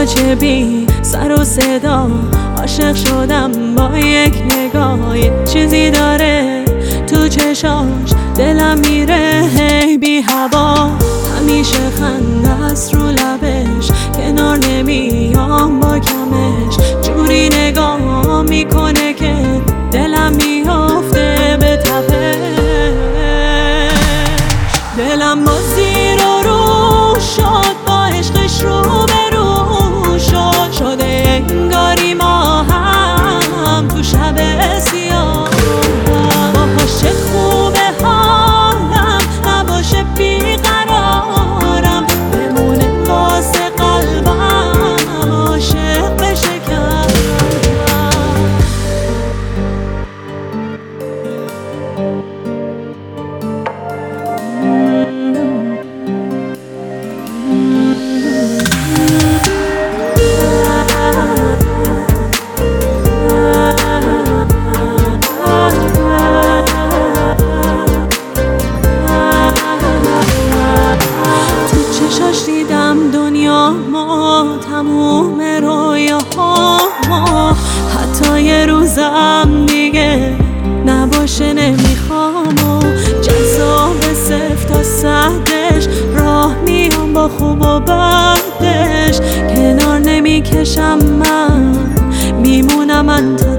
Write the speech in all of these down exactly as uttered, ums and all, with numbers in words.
چه بی سر و صدا عاشق شدم با یک نگاه. یه چیزی داره تو چشاش دلم میره هی بی هوا. همیشه خنده است رو لبش کنار نمیام با کمش. جوری نگاه میکنه که دلم میافته به تپش. دلم با زیر و رو شد با عشقش رو به رو شد. شده انگاری ما هم تو شب سیاه. باشه خوبه حالم نباشه بیقرارم. بمونه واسه قلبم عاشق بشه کردم. دیدم دنیا ما تموم رویاها ما. حتی یه روزم دیگه نباشه نمیخوام. و جذاب صفر تا صدش راه میام با خوب و بدش. کنار نمیکشم من میمونم من تا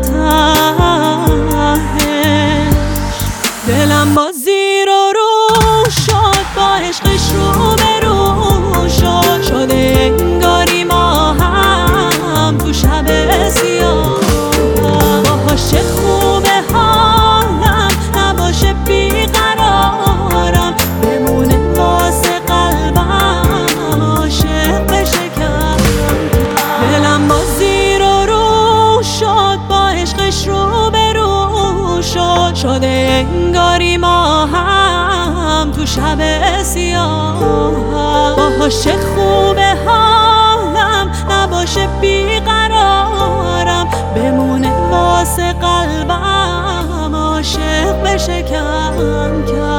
تهش. دلم با زیر و رو شد با عشقش رو به رو شد. شده انگاری ما هم تو شب سیاه. باشه خوبه حالم نباشه بیقرارم. بمونه واسه قلبم عاشق بشه کردم. دلم با زیر و رو شد با عشقش رو به رو شد. شده انگاری ما هم تو شب سیاه. باشه خوبه حالم نباشه بیقرارم. بمونه واسه قلبم عاشق بشه کم کم.